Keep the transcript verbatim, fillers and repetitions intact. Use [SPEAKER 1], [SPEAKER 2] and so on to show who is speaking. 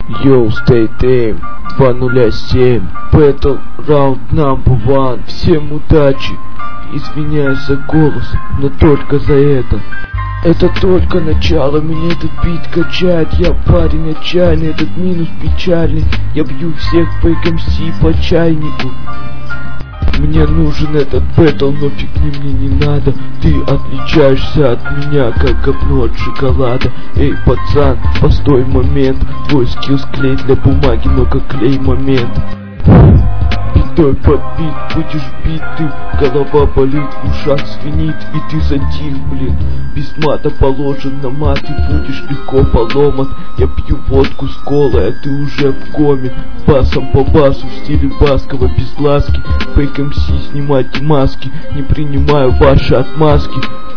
[SPEAKER 1] Yo, State Aim два ноль семь, Battle Round Number One. Всем удачи. Извиняюсь за голос, но только за это. Это только начало, меня этот бит качает. Я парень отчаянный, этот минус печальный. Я бью всех по эм си по чайнику. Мне нужен этот бэтл, но фигни мне не надо. Ты отличаешься от меня, как говно от шоколада. Эй, пацан, постой момент. Твой скилл склеить для бумаги, но как клей момент. Битой под бит, будешь битым. Голова болит, в ушах звенит, и ты затих, блин. Без мата положен на мат, и будешь легко поломан. Я пью водку с колой, а ты уже в коме. Басом по басу в стиле Баскова, без ласки. По эм си снимайте маски, не принимаю ваши отмазки.